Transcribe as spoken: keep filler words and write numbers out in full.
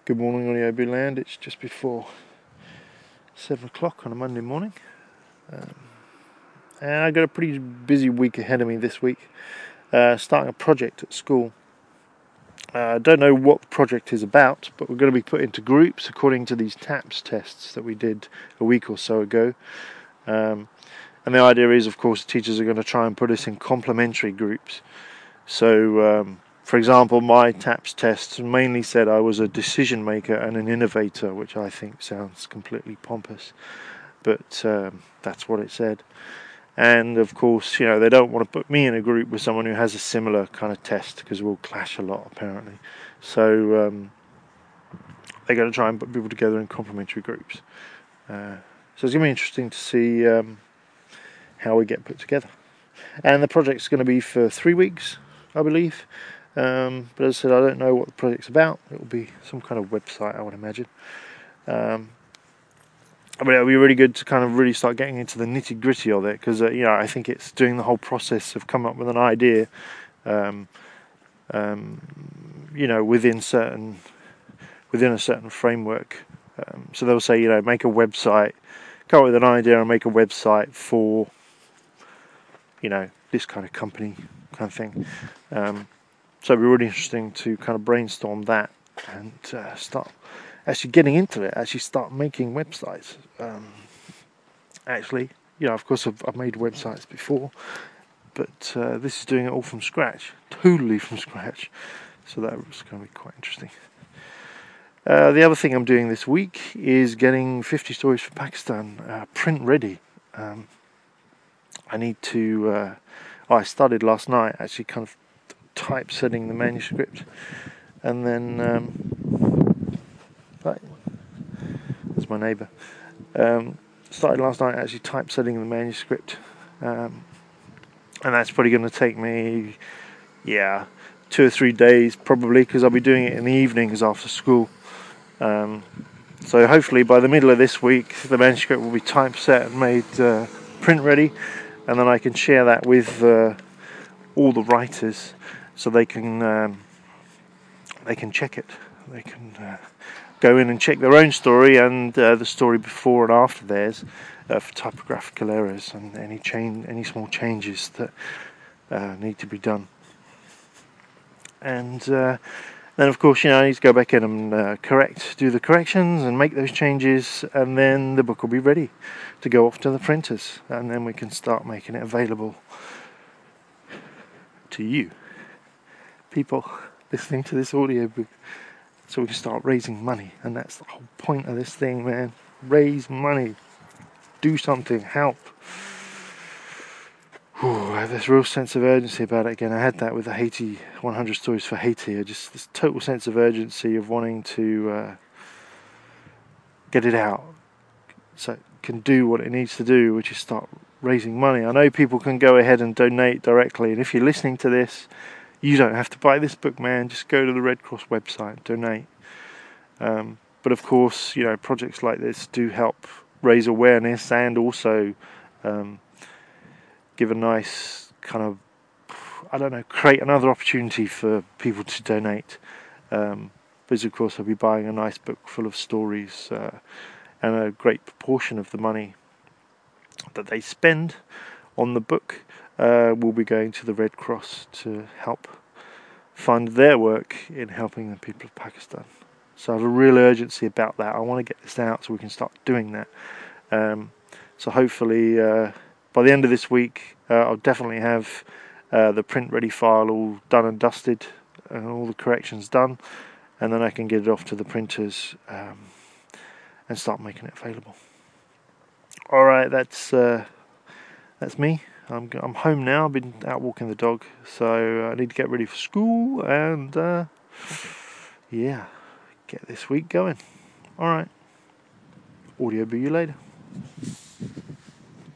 Good morning, Audioboo Land. It's just before seven o'clock on a Monday morning, um, and I've got a pretty busy week ahead of me this week. Uh, starting a project at school. I uh, don't know what the project is about, but we're going to be put into groups according to these TAPS tests that we did a week or so ago. Um, and the idea is, of course, teachers are going to try and put us in complementary groups. So, um, for example, my TAPS tests mainly said I was a decision maker and an innovator, which I think sounds completely pompous, but um, that's what it said. And of course, you know, they don't want to put me in a group with someone who has a similar kind of test because we'll clash a lot apparently. So um, they're going to try and put people together in complementary groups. Uh, so it's going to be interesting to see um, how we get put together. And the project's going to be for three weeks, I believe. Um, but as I said, I don't know what the project's about. It will be some kind of website, I would imagine. Um, But it'll be really good to kind of really start getting into the nitty gritty of it, because uh, you know, I think it's doing the whole process of coming up with an idea, um, um, you know, within certain within a certain framework. Um, so they'll say, you know, make a website, come up with an idea and make a website for, you know, this kind of company, kind of thing. Um, so it'll be really interesting to kind of brainstorm that and uh, start actually getting into it, actually start making websites. Um, actually, you know, of course I've, I've made websites before, but uh, this is doing it all from scratch, totally from scratch. So that was going to be quite interesting. Uh, the other thing I'm doing this week is getting fifty Stories for Pakistan uh, print ready. Um, I need to, uh, oh, I started last night actually kind of typesetting the manuscript, and then, um, right, that's my neighbour. Um, started last night actually typesetting the manuscript, um, and that's probably going to take me, yeah, two or three days probably, because I'll be doing it in the evenings after school. Um, so hopefully by the middle of this week the manuscript will be typeset and made uh, print ready, and then I can share that with uh, all the writers so they can um, they can check it. They can uh, go in and check their own story and uh, the story before and after theirs uh, for typographical errors and any change, any small changes that uh, need to be done. And uh, then, of course, you know, I need to go back in and uh, correct, do the corrections and make those changes, and then the book will be ready to go off to the printers, and then we can start making it available to you, people listening to this audiobook, so we can start raising money. And that's the whole point of this thing, man. Raise money, do something, help. Ooh, I have this real sense of urgency about it again. I had that with the Haiti one hundred Stories for Haiti. I just this total sense of urgency of wanting to uh, get it out so it can do what it needs to do, which is start raising money. I know people can go ahead and donate directly, and if you're listening to this, you don't have to buy this book, man. Just go to the Red Cross website and donate. Um, but of course, you know, projects like this do help raise awareness and also um, give a nice kind of, I don't know, create another opportunity for people to donate. Um, because of course I'll be buying a nice book full of stories, uh, and a great proportion of the money that they spend on the book uh, will be going to the Red Cross to help fund their work in helping the people of Pakistan. So I have a real urgency about that. I want to get this out so we can start doing that. Um, so hopefully uh, by the end of this week uh, I'll definitely have uh, the print ready file all done and dusted and all the corrections done, and then I can get it off to the printers um, and start making it available. Alright, that's uh, that's me. I'm, I'm home now. I've been out walking the dog, so I need to get ready for school and uh, yeah, get this week going. Alright, Audioboo you later.